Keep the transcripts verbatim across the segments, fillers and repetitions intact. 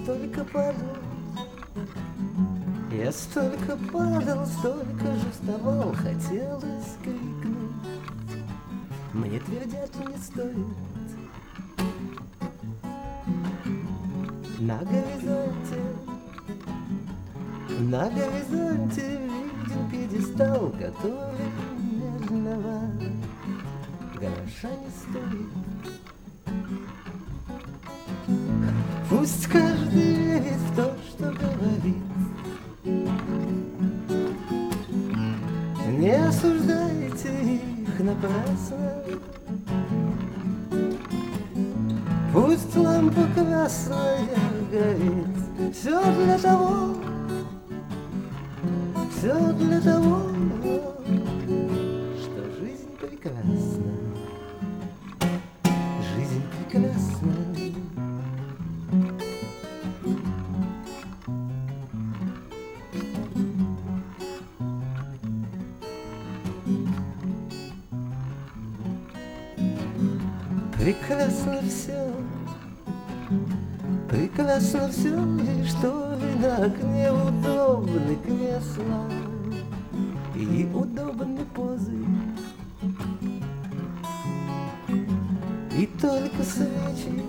столько падал, я столько падал, столько же вставал, хотелось крикнуть. Мне твердят, не стоит. На горизонте, на горизонте виден пьедестал, который нежного гроша не стоит. Пусть каждый верит в то, что говорит. Не осуждайте их напрасно. Пусть лампа красная горит. Все для того, все для того, что жизнь прекрасна. Жизнь прекрасна. Прекрасно все, прекрасно все, лишь только на окне удобны кресла и удобны позы. И только свечи,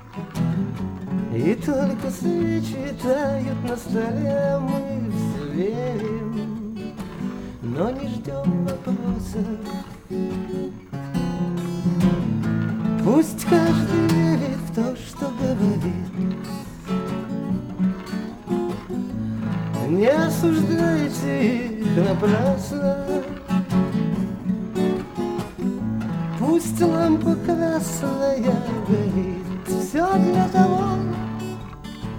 и только свечи тают на столе, мы все верим, но не ждем вопросов. Пусть каждый верит в то, что говорит. Не осуждайте их напрасно. Пусть лампа красная горит. Все для того,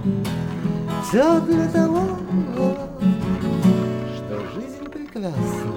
все для того, что жизнь прекрасна.